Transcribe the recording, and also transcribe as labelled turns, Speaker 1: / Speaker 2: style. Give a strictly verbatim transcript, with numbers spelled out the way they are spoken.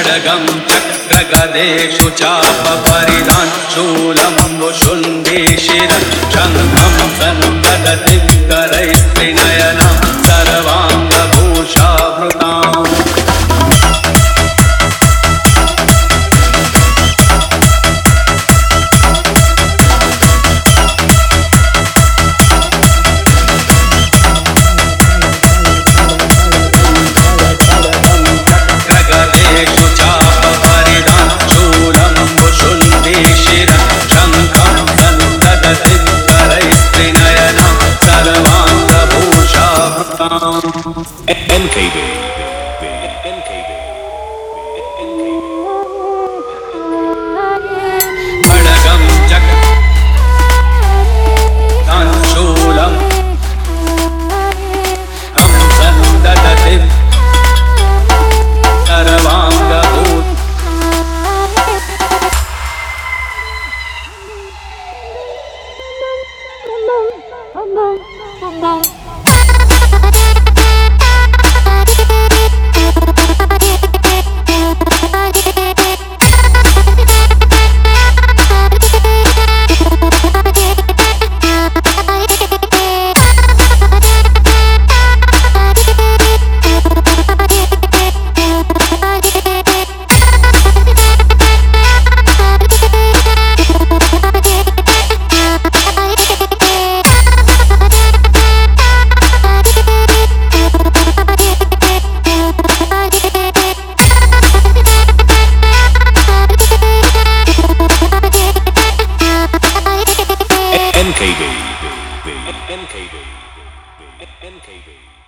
Speaker 1: खड्गं चक्रगदेषु चापपरिधान् शूलं वुशुण्डे शिरं शङ्खं सन्ददतिकरैस्त्रिनयनां सर्वाङ्गभूषावृताम्
Speaker 2: N K B N K B
Speaker 1: खड्गं चक्रं शूलं हं सन्ददति सर्वाङ्गभूषावृताम्
Speaker 2: N K B N K B N K B